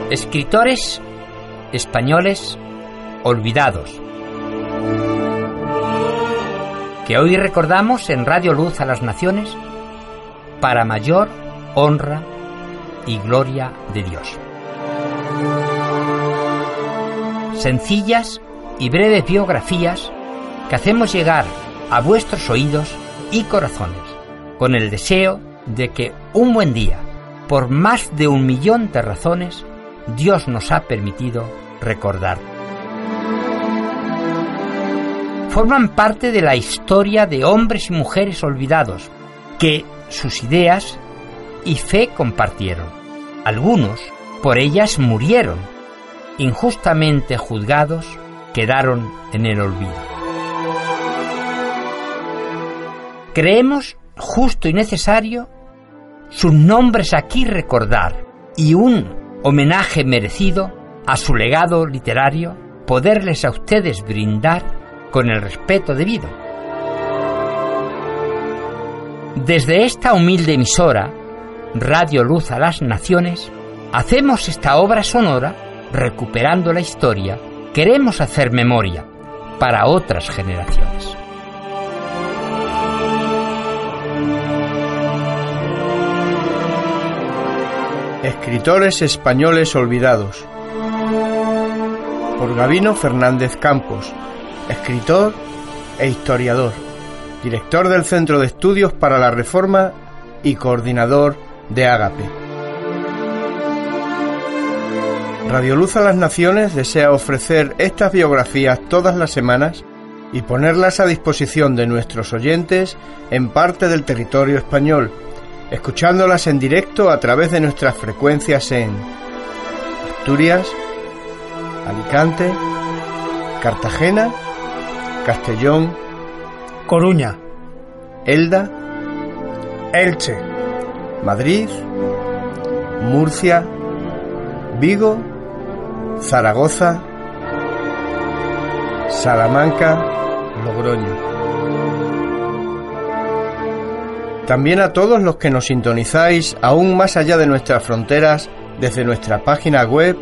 Escritores españoles olvidados, que hoy recordamos en Radio Luz a las Naciones para mayor honra y gloria de Dios. Sencillas y breves biografías que hacemos llegar a vuestros oídos y corazones, con el deseo de que un buen día, por más de 1 millón de razones, Dios nos ha permitido recordar. Forman parte de la historia de hombres y mujeres olvidados que sus ideas y fe compartieron. Algunos por ellas murieron, injustamente juzgados, quedaron en el olvido. Creemos justo y necesario sus nombres aquí recordar y un homenaje merecido a su legado literario poderles a ustedes brindar con el respeto debido. Desde esta humilde emisora, Radio Luz a las Naciones, hacemos esta obra sonora recuperando la historia. Queremos hacer memoria para otras generaciones. Escritores españoles olvidados, por Gabino Fernández Campos, escritor e historiador, director del Centro de Estudios para la Reforma y coordinador de Ágape. Radio Luz a las Naciones desea ofrecer estas biografías todas las semanas y ponerlas a disposición de nuestros oyentes en parte del territorio español, escuchándolas en directo a través de nuestras frecuencias en Asturias, Alicante, Cartagena, Castellón, Coruña, Elda, Elche, Madrid, Murcia, Vigo, Zaragoza, Salamanca, Logroño. También a todos los que nos sintonizáis aún más allá de nuestras fronteras desde nuestra página web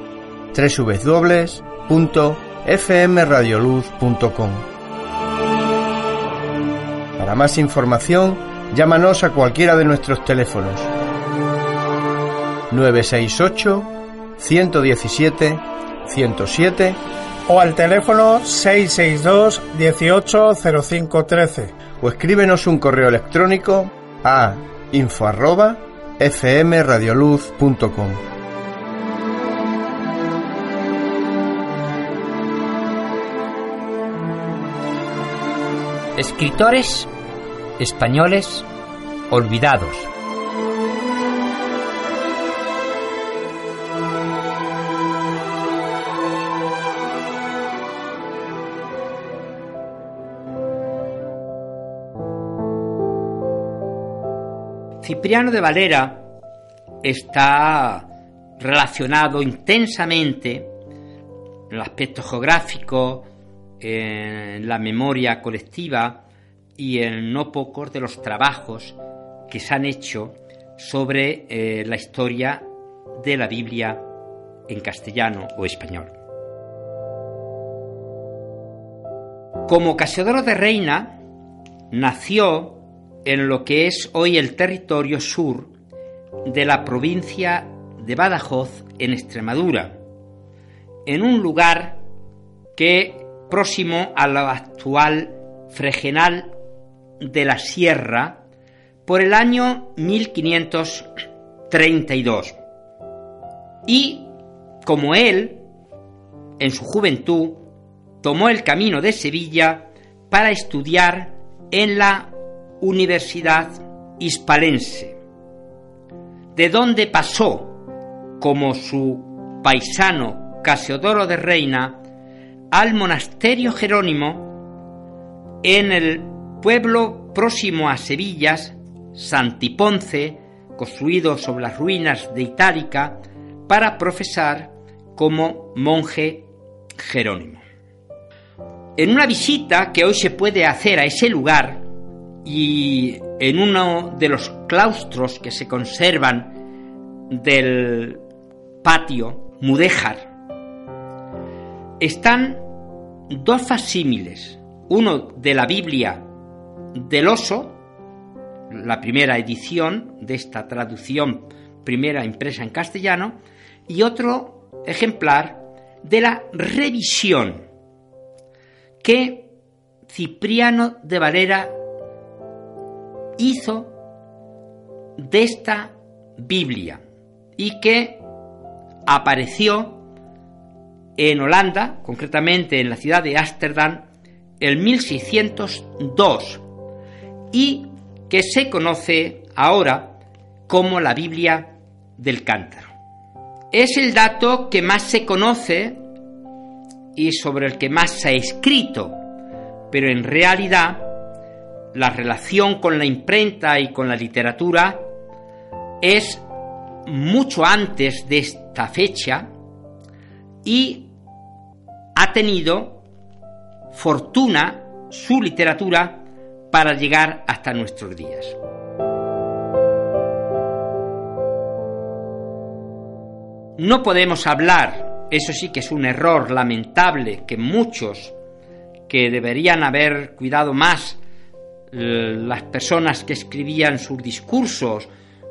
www.fmradioluz.com. Para más información, llámanos a cualquiera de nuestros teléfonos 968 117 107 o al teléfono 662 180513 o escríbenos un correo electrónico a info@fmradioluz.com. Escritores españoles olvidados. Cipriano de Valera está relacionado intensamente en el aspecto geográfico, en la memoria colectiva y en no pocos de los trabajos que se han hecho sobre la historia de la Biblia en castellano o español. Como Casiodoro de Reina, nació en lo que es hoy el territorio sur de la provincia de Badajoz, en Extremadura, en un lugar que próximo a la actual Fregenal de la Sierra, por el año 1532. Y, como él, en su juventud, tomó el camino de Sevilla para estudiar en la Universidad Hispalense, de donde pasó, como su paisano Casiodoro de Reina, al monasterio Jerónimo en el pueblo próximo a Sevilla, Santiponce, construido sobre las ruinas de Itálica, para profesar como monje jerónimo. En una visita que hoy se puede hacer a ese lugar, y en uno de los claustros que se conservan del patio mudéjar, están dos facsímiles, uno de la Biblia del Oso, la primera edición de esta traducción primera impresa en castellano, y otro ejemplar de la revisión que Cipriano de Valera hizo de esta Biblia y que apareció en Holanda, concretamente en la ciudad de Ámsterdam, en 1602, y que se conoce ahora como la Biblia del Cántaro. Es el dato que más se conoce y sobre el que más se ha escrito, pero en realidad la relación con la imprenta y con la literatura es mucho antes de esta fecha y ha tenido fortuna su literatura para llegar hasta nuestros días. No podemos hablar, eso sí que es un error lamentable que muchos que deberían haber cuidado más las personas que escribían sus discursos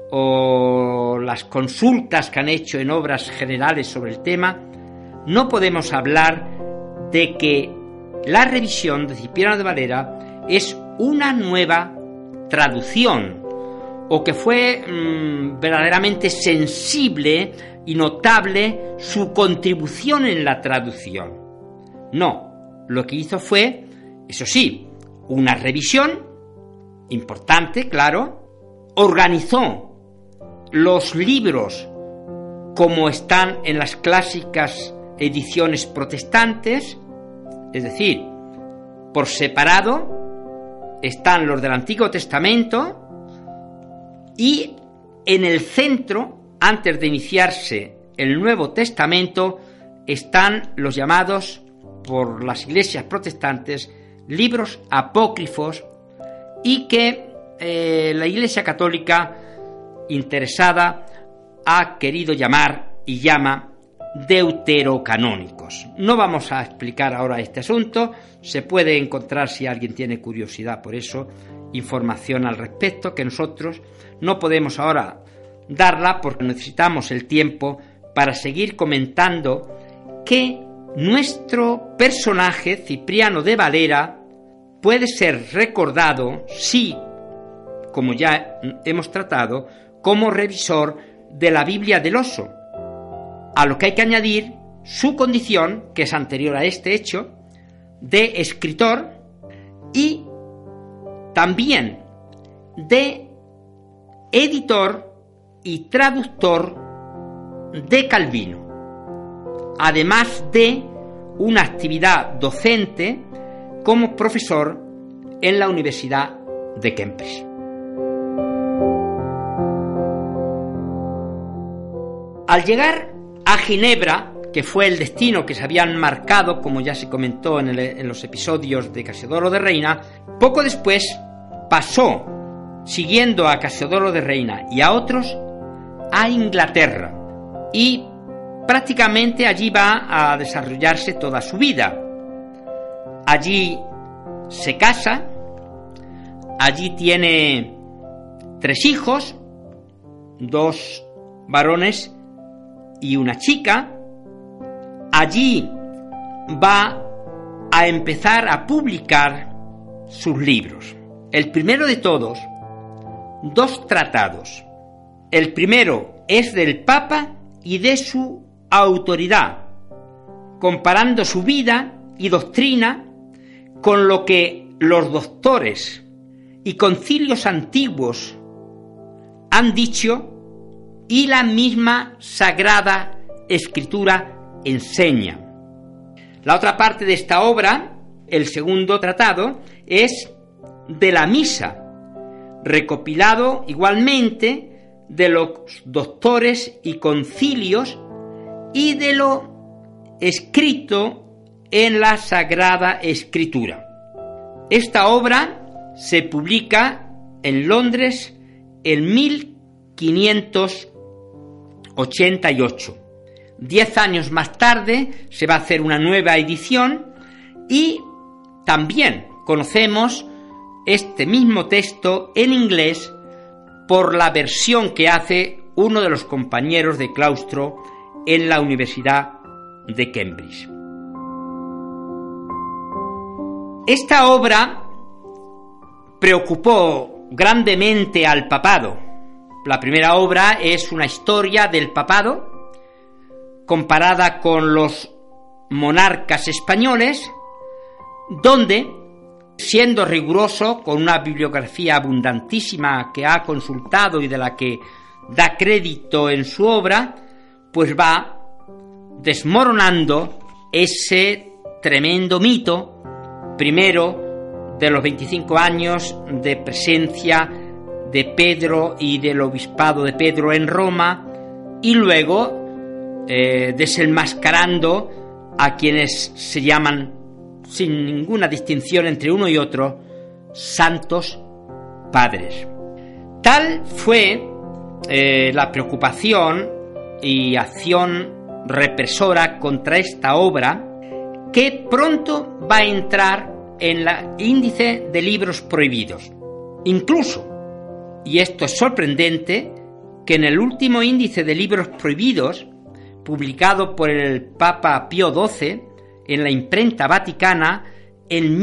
o las consultas que han hecho en obras generales sobre el tema, no podemos hablar de que la revisión de Cipriano de Valera es una nueva traducción o que fue verdaderamente sensible y notable su contribución en la traducción. No, lo que hizo fue, eso sí, una revisión importante, claro, organizó los libros como están en las clásicas ediciones protestantes, es decir, por separado están los del Antiguo Testamento y en el centro, antes de iniciarse el Nuevo Testamento, están los llamados por las iglesias protestantes libros apócrifos y que la Iglesia Católica interesada ha querido llamar y llama deuterocanónicos. No vamos a explicar ahora este asunto, se puede encontrar, si alguien tiene curiosidad por eso, información al respecto, que nosotros no podemos ahora darla porque necesitamos el tiempo para seguir comentando que nuestro personaje, Cipriano de Valera, puede ser recordado, sí, como ya hemos tratado, como revisor de la Biblia del Oso, a lo que hay que añadir su condición, que es anterior a este hecho, de escritor y también de editor y traductor de Calvino, además de una actividad docente como profesor en la Universidad de Cambridge. Al llegar a Ginebra, que fue el destino que se habían marcado, como ya se comentó en los episodios de Casiodoro de Reina, poco después pasó, siguiendo a Casiodoro de Reina y a otros, a Inglaterra, y prácticamente allí va a desarrollarse toda su vida. Allí se casa, allí tiene 3 hijos, 2 varones y una chica. Allí va a empezar a publicar sus libros. El primero de todos, 2 tratados. El primero es del Papa y de su autoridad, comparando su vida y doctrina con lo que los doctores y concilios antiguos han dicho y la misma Sagrada Escritura enseña. La otra parte de esta obra, el segundo tratado, es de la misa, recopilado igualmente de los doctores y concilios y de lo escrito en la Sagrada Escritura. Esta obra se publica en Londres en 1588 10 años más tarde se va a hacer una nueva edición y también conocemos este mismo texto en inglés por la versión que hace uno de los compañeros de claustro en la Universidad de Cambridge. Esta obra preocupó grandemente al papado. La primera obra es una historia del papado comparada con los monarcas españoles, donde, siendo riguroso con una bibliografía abundantísima que ha consultado y de la que da crédito en su obra, pues va desmoronando ese tremendo mito, primero de los 25 años de presencia de Pedro y del obispado de Pedro en Roma, y luego desenmascarando a quienes se llaman, sin ninguna distinción entre uno y otro, santos padres. Tal fue la preocupación y acción represora contra esta obra que pronto va a entrar en el índice de libros prohibidos. Incluso, y esto es sorprendente, que en el último índice de libros prohibidos, publicado por el Papa Pío XII en la imprenta vaticana, en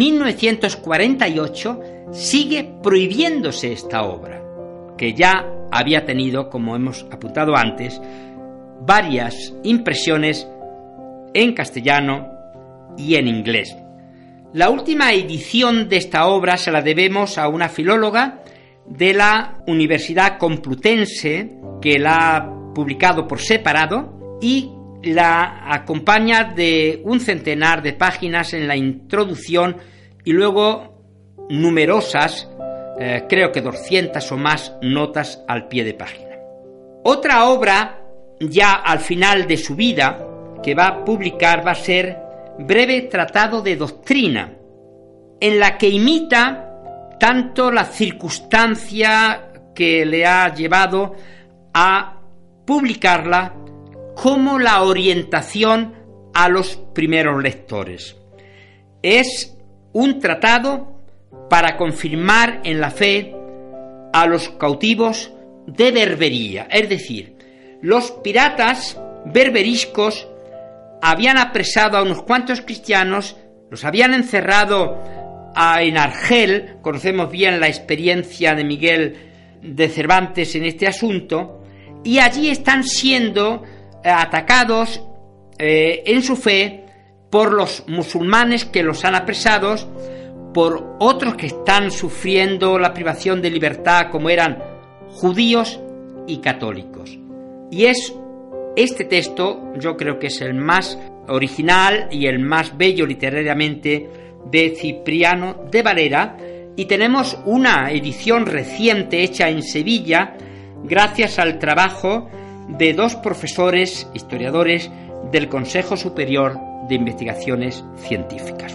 1948 sigue prohibiéndose esta obra, que ya había tenido, como hemos apuntado antes, varias impresiones en castellano y en inglés. La última edición de esta obra se la debemos a una filóloga de la Universidad Complutense, que la ha publicado por separado y la acompaña de un centenar de páginas en la introducción y luego numerosas, creo que 200 o más notas al pie de página. Otra obra, ya al final de su vida, que va a publicar va a ser Breve Tratado de Doctrina, en la que imita tanto la circunstancia que le ha llevado a publicarla como la orientación a los primeros lectores. Es un tratado para confirmar en la fe a los cautivos de Berbería, es decir, los piratas berberiscos habían apresado a unos cuantos cristianos, los habían encerrado en Argel. Conocemos bien la experiencia de Miguel de Cervantes en este asunto, y allí están siendo atacados en su fe por los musulmanes que los han apresados, por otros que están sufriendo la privación de libertad, como eran judíos y católicos. Y es este texto, yo creo que es el más original y el más bello literariamente de Cipriano de Valera, y tenemos una edición reciente hecha en Sevilla gracias al trabajo de dos profesores historiadores del Consejo Superior de Investigaciones Científicas.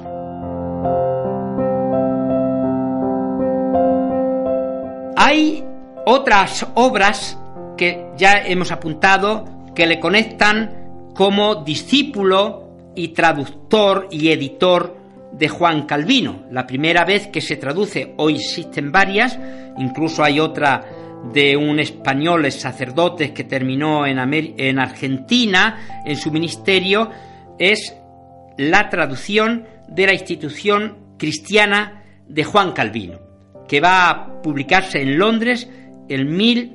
Hay otras obras que ya hemos apuntado que le conectan como discípulo y traductor y editor de Juan Calvino. La primera vez que se traduce, hoy existen varias, incluso hay otra de un español sacerdote que terminó en Argentina en su ministerio, es la traducción de la Institución Cristiana de Juan Calvino, que va a publicarse en Londres en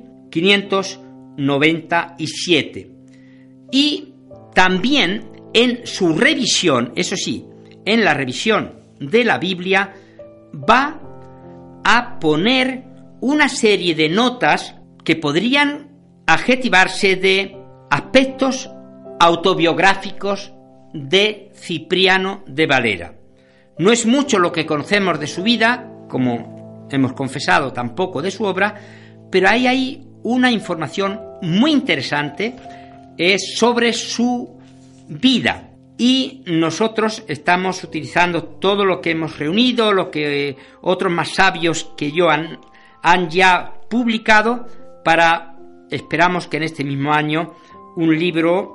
1597. Y también en su revisión, eso sí, en la revisión de la Biblia, va a poner una serie de notas que podrían adjetivarse de aspectos autobiográficos de Cipriano de Valera. No es mucho lo que conocemos de su vida, como hemos confesado, tampoco de su obra, pero ahí hay una información muy interesante sobre su vida. Y nosotros estamos utilizando todo lo que hemos reunido, lo que otros más sabios que yo han ya publicado, para, esperamos que en este mismo año, un libro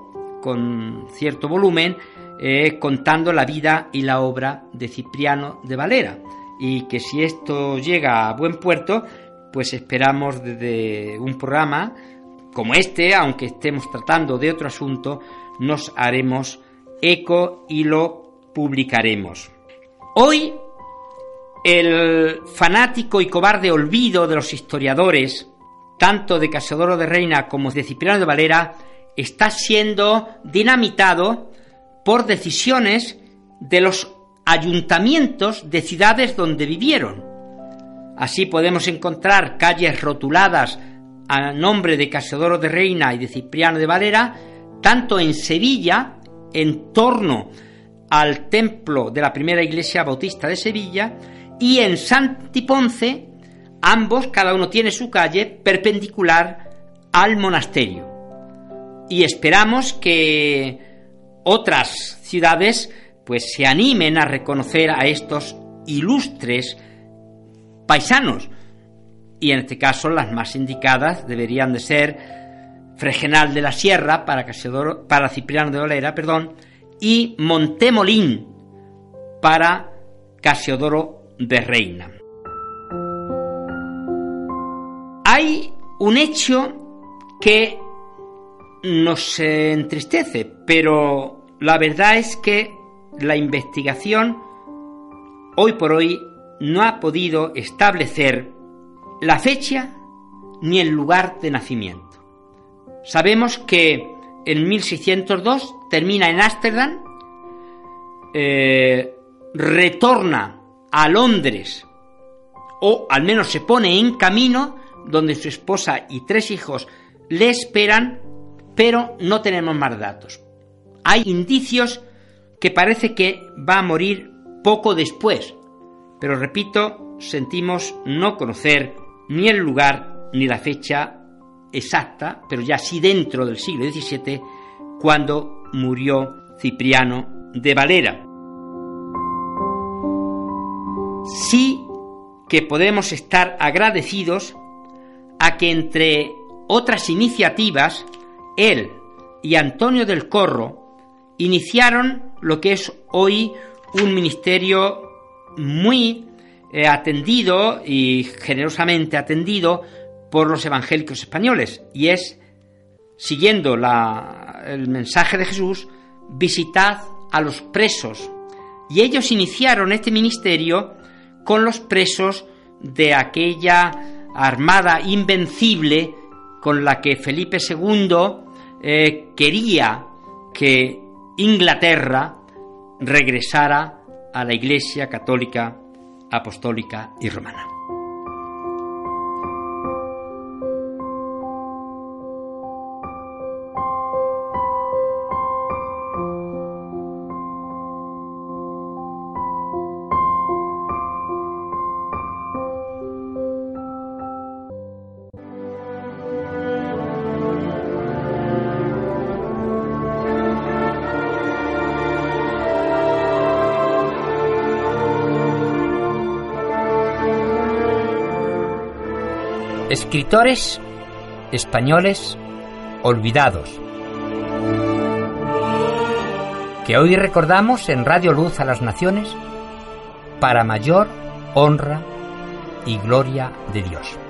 con cierto volumen, contando la vida y la obra de Cipriano de Valera, y que si esto llega a buen puerto, pues esperamos desde un programa como este, aunque estemos tratando de otro asunto, nos haremos eco y lo publicaremos. Hoy, el fanático y cobarde olvido de los historiadores, tanto de Casiodoro de Reina como de Cipriano de Valera, está siendo dinamitado por decisiones de los ayuntamientos de ciudades donde vivieron. Así podemos encontrar calles rotuladas a nombre de Casiodoro de Reina y de Cipriano de Valera, tanto en Sevilla, en torno al templo de la primera iglesia bautista de Sevilla, y en Santi Ponce, ambos, cada uno tiene su calle perpendicular al monasterio. Y esperamos que otras ciudades pues se animen a reconocer a estos ilustres paisanos, y en este caso las más indicadas deberían de ser Fregenal de la Sierra para Cipriano de Valera, y Montemolín para Casiodoro de Reina. Hay un hecho que nos entristece, pero la verdad es que la investigación hoy por hoy no ha podido establecer la fecha ni el lugar de nacimiento. Sabemos que en 1602 termina en Ámsterdam, retorna a Londres, o al menos se pone en camino, donde su esposa y 3 hijos le esperan, pero no tenemos más datos. Hay indicios que parece que va a morir poco después, pero repito, sentimos no conocer ni el lugar ni la fecha exacta, pero ya sí dentro del siglo XVII, cuando murió Cipriano de Valera. Sí que podemos estar agradecidos a que, entre otras iniciativas, él y Antonio del Corro iniciaron lo que es hoy un ministerio muy atendido y generosamente atendido por los evangélicos españoles, y es, siguiendo el mensaje de Jesús, visitad a los presos. Y ellos iniciaron este ministerio con los presos de aquella armada invencible con la que Felipe II quería que Inglaterra regresara a la Iglesia católica, apostólica y romana. Escritores españoles olvidados, que hoy recordamos en Radio Luz a las Naciones para mayor honra y gloria de Dios.